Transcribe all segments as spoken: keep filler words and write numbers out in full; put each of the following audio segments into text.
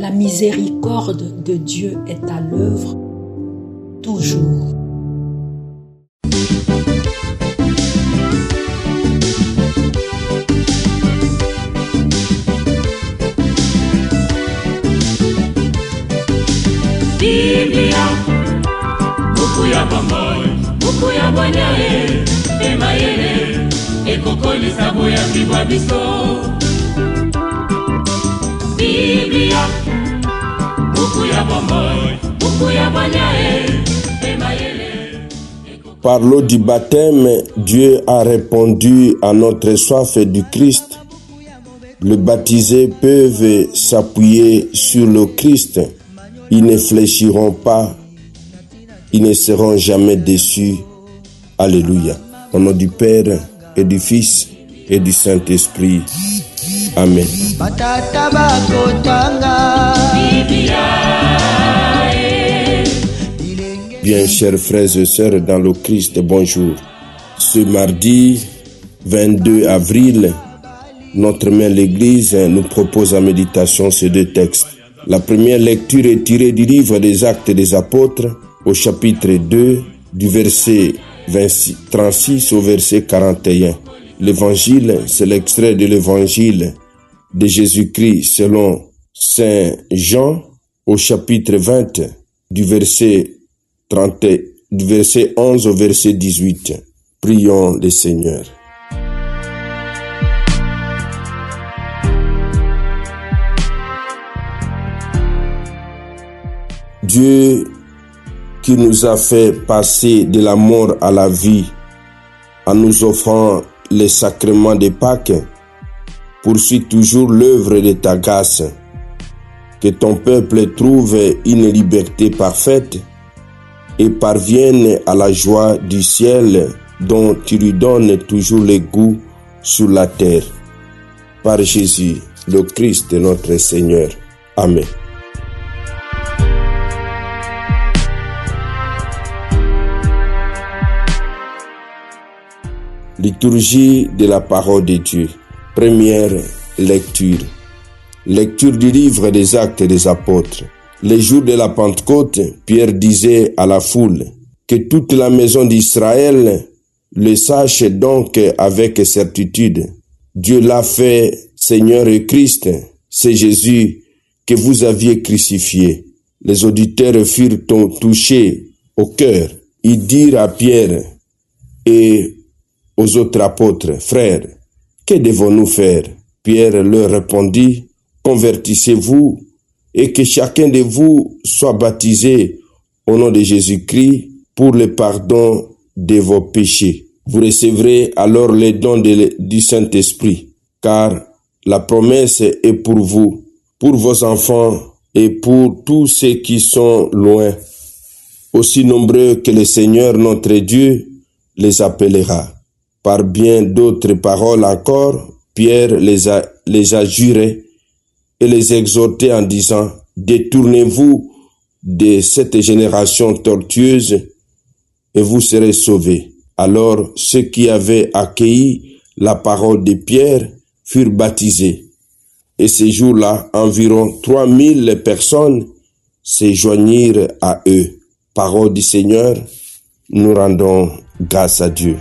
La miséricorde de Dieu est à l'œuvre toujours. Biblia, buku ya bomoi, buku ya bonyae, emayele, ekokoli sabo ya bibwa biso. Biblia, buku ya bomoi, buku ya bonyae, emayele. Par l'eau du baptême, Dieu a répondu à notre soif du Christ. Les baptisés peuvent s'appuyer sur le Christ. Ils ne fléchiront pas, ils ne seront jamais déçus. Alléluia. Au nom du Père et du Fils et du Saint-Esprit. Amen. Bien, chers frères et sœurs dans le Christ, bonjour. Ce mardi vingt-deux avril, notre mère l'Église nous propose en méditation ces deux textes. La première lecture est tirée du livre des Actes des Apôtres au chapitre deux, du verset trente-six au verset quarante et un. L'évangile, c'est l'extrait de l'évangile de Jésus-Christ selon Saint Jean au chapitre vingt, du verset trente, du verset onze au verset dix-huit. Prions le Seigneur. Dieu qui nous a fait passer de la mort à la vie en nous offrant les sacrements de Pâques, poursuit toujours l'œuvre de ta grâce. Que ton peuple trouve une liberté parfaite et parvienne à la joie du ciel dont tu lui donnes toujours le goût sur la terre. Par Jésus, le Christ notre Seigneur. Amen. Liturgie de la parole de Dieu. Première lecture. Lecture du livre des Actes des Apôtres. Les jours de la Pentecôte, Pierre disait à la foule que toute la maison d'Israël le sache donc avec certitude. Dieu l'a fait Seigneur et Christ, c'est Jésus que vous aviez crucifié. Les auditeurs furent touchés au cœur. Ils dirent à Pierre et aux autres apôtres, frères, que devons-nous faire? Pierre leur répondit, convertissez-vous et que chacun de vous soit baptisé au nom de Jésus-Christ pour le pardon de vos péchés. Vous recevrez alors les dons de, du Saint-Esprit, car la promesse est pour vous, pour vos enfants et pour tous ceux qui sont loin, aussi nombreux que le Seigneur notre Dieu les appellera. Par bien d'autres paroles encore, Pierre les a, les a jurés et les exhortait en disant, détournez-vous de cette génération tortueuse et vous serez sauvés. Alors ceux qui avaient accueilli la parole de Pierre furent baptisés. Et ce jour-là, environ trois mille personnes se joignirent à eux. Parole du Seigneur, nous rendons grâce à Dieu.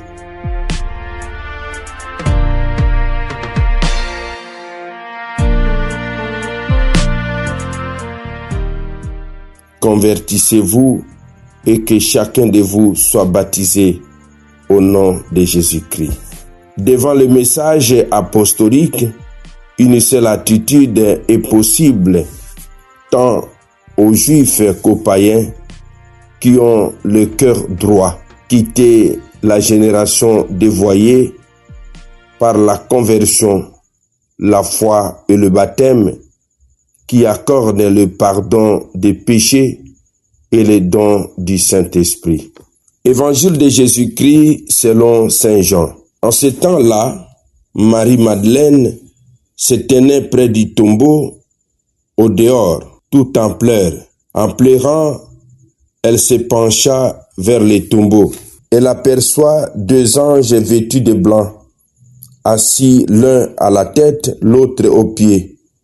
Convertissez-vous et que chacun de vous soit baptisé au nom de Jésus-Christ. Devant le message apostolique, une seule attitude est possible, tant aux Juifs qu'aux païens qui ont le cœur droit, quitter la génération dévoyée par la conversion, la foi et le baptême, qui accorde le pardon des péchés et les dons du Saint-Esprit. Évangile de Jésus-Christ selon Saint Jean. En ce temps-là, Marie-Madeleine se tenait près du tombeau, au dehors, tout en pleurs. En pleurant, elle se pencha vers le tombeau. Elle aperçoit deux anges vêtus de blanc, assis l'un à la tête, l'autre aux pieds.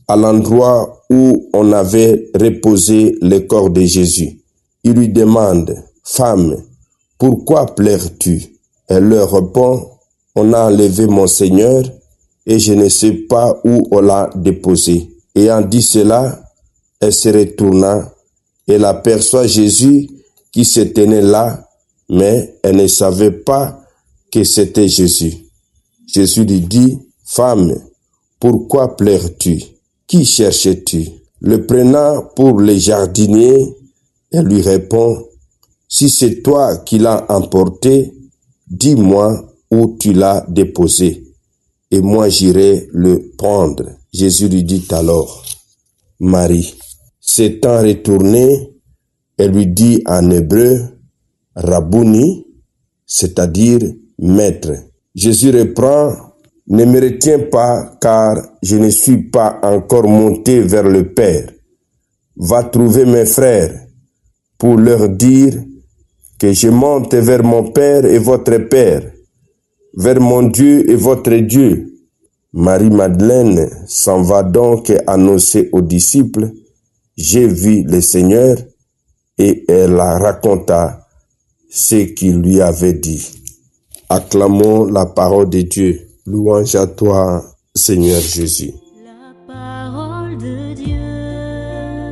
à l'endroit où on avait reposé le corps de Jésus. Il lui demande, « Femme, pourquoi pleures-tu » Elle leur répond, « On a enlevé mon Seigneur et je ne sais pas où on l'a déposé. » Ayant dit cela, elle se retourna. Elle aperçoit Jésus qui se tenait là, mais elle ne savait pas que c'était Jésus. Jésus lui dit, « Femme, pourquoi pleures-tu? Qui cherches-tu » Le prenant pour le jardinier, elle lui répond, « Si c'est toi qui l'as emporté, dis-moi où tu l'as déposé, et moi j'irai le prendre. » Jésus lui dit alors, « Marie. » S'étant retourné, elle lui dit en hébreu, « Rabouni », c'est-à-dire « maître ». Jésus reprend, « Ne me retiens pas, car je ne suis pas encore monté vers le Père. Va trouver mes frères pour leur dire que je monte vers mon Père et votre Père, vers mon Dieu et votre Dieu. » Marie-Madeleine s'en va donc annoncer aux disciples, « J'ai vu le Seigneur » et elle la raconta ce qu'il lui avait dit. Acclamons la parole de Dieu. Louange à toi, Seigneur Jésus. La parole de Dieu,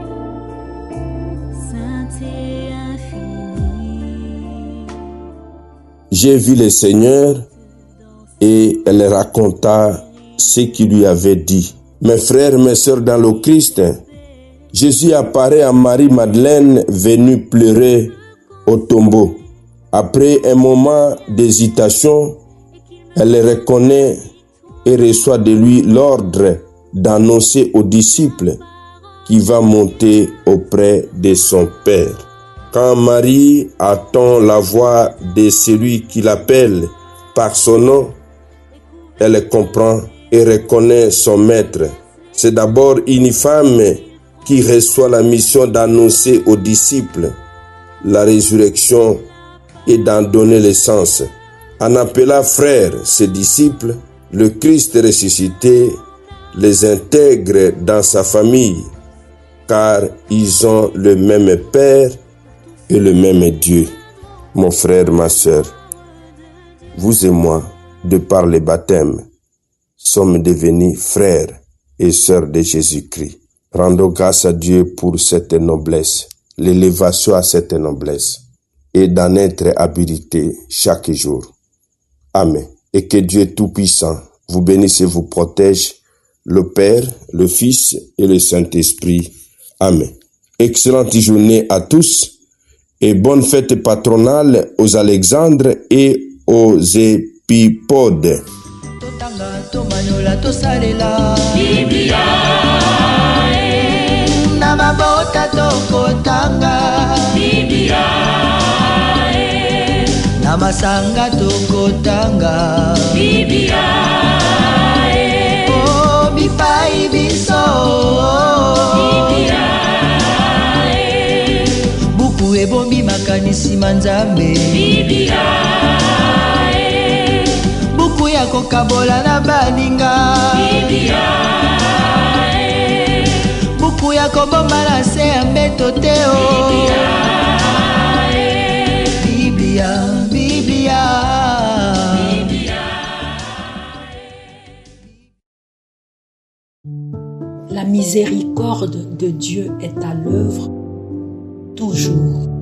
sainte et infinie. J'ai vu le Seigneur et elle raconta ce qu'il lui avait dit. Mes frères, mes sœurs dans le Christ, Jésus apparaît à Marie-Madeleine venue pleurer au tombeau. Après un moment d'hésitation, elle le reconnaît et reçoit de lui l'ordre d'annoncer aux disciples qu'il va monter auprès de son Père. Quand Marie entend la voix de celui qui l'appelle par son nom, elle comprend et reconnaît son maître. C'est d'abord une femme qui reçoit la mission d'annoncer aux disciples la résurrection et d'en donner le sens. En appelant frères ses disciples, le Christ ressuscité les intègre dans sa famille, car ils ont le même Père et le même Dieu. Mon frère, ma sœur, vous et moi, de par le baptême, sommes devenus frères et sœurs de Jésus-Christ. Rendons grâce à Dieu pour cette noblesse, l'élévation à cette noblesse, et d'en être habilité chaque jour. Amen. Et que Dieu Tout-Puissant vous bénisse et vous protège, le Père, le Fils et le Saint-Esprit. Amen. Excellente journée à tous et bonne fête patronale aux Alexandres et aux Épipodes. Biblia, eh. Namabota tokotanga. Biblia, eh. Namasanga tokotanga. Biblia, eh. Oh, bipai biso. Biblia, eh. Buku ebombi makanisi manzambe. Biblia, eh. Buku ya kokabola na baninga. Biblia, eh. Buku ya kobomba na se ya mbeto te o. Biblia, eh. Biblia, Biblia. La miséricorde de Dieu est à l'œuvre toujours.